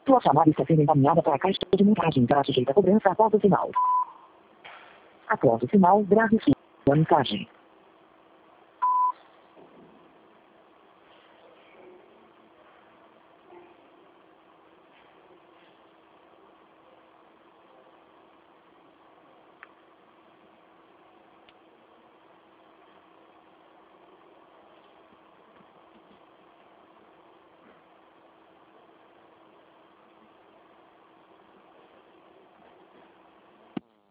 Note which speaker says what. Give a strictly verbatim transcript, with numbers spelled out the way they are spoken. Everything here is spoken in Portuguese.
Speaker 1: Sua chamada está sendo encaminhada para a caixa de mensagem para sujeita a cobrança após o sinal. Após o sinal, grave sua mensagem.